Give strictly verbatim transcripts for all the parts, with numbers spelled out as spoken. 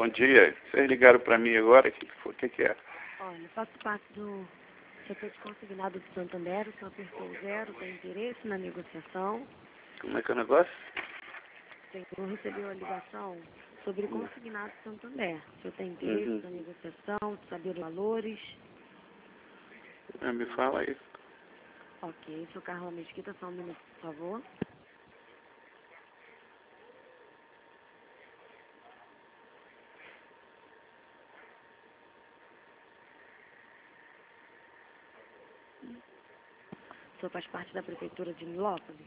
Bom dia. Vocês ligaram para mim agora? O que, que, foi? que, que é? Olha, faço parte do setor de consignado de Santander, o senhor apertou o zero, tem interesse na negociação. Como é que é o negócio? O senhor recebeu a ligação sobre o consignado de Santander. O senhor tem interesse Uhum. na negociação, de saber os valores? Ah, me fala aí. Ok, senhor Carla Mesquita, só um minuto, por favor. O senhor faz parte da prefeitura de Nilópolis?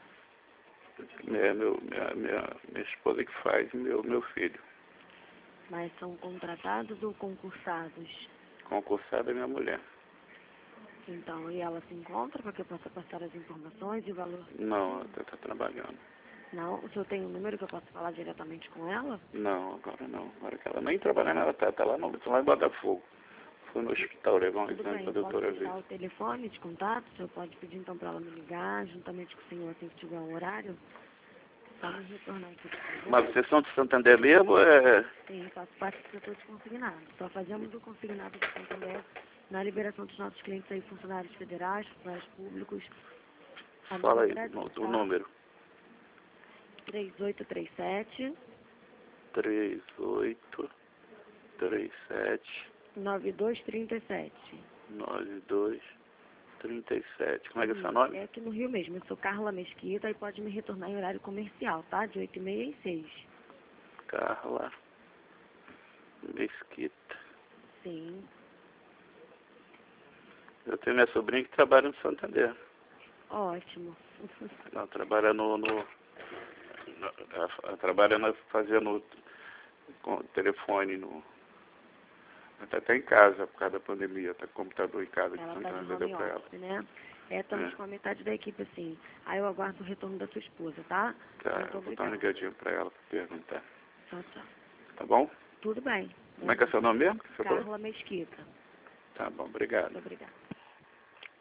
É meu, minha, minha, minha esposa que faz, meu, meu filho. Mas são contratados ou concursados? Concursada é minha mulher. Então, e ela se encontra para que eu possa passar as informações e o valor? Não, ela está trabalhando. Não? O senhor tem um número que eu possa falar diretamente com ela? Não, agora não. Agora que ela nem trabalha nela, tá, tá lá, no, tá lá em Botafogo. Foi no hospital levar um Tudo exame bem, para a eu posso doutora deixar ver. o telefone de contato, o senhor pode pedir então para ela me ligar, juntamente com o senhor, assim que tiver um horário, só me retornar aqui, por favor. Mas vocês são de Santander mesmo? É... Sim, faço parte do setor de consignado. Só fazemos o consignado de Santander na liberação dos nossos clientes aí, funcionários federais, funcionários públicos. A Fala minha aí grade o, o está número. três oito três sete, três oito três sete nove dois três sete. nove dois três sete. Como é que é seu nome? É aqui no Rio mesmo. Eu sou Carla Mesquita e pode me retornar em horário comercial, tá? De oito e meia às seis. Carla Mesquita. Sim. Eu tenho minha sobrinha que trabalha no Santander. Ótimo. Ela trabalha no... no, no ela, ela trabalha na, fazendo com telefone no... Até tá em casa, por causa da pandemia. Tá com computador em casa. Ela Que tá de Santander deu home pra ela. office, né? É, estamos É. com a metade da equipe, assim. Aí eu aguardo o retorno da sua esposa, tá? Tá, Muito eu vou dar uma obrigada. ligadinha pra ela pra perguntar. Tchau, tchau. Tá bom? Tudo bem. Como é que é seu nome mesmo? que você falou? Carla Mesquita. Tá bom, obrigado. Muito obrigada.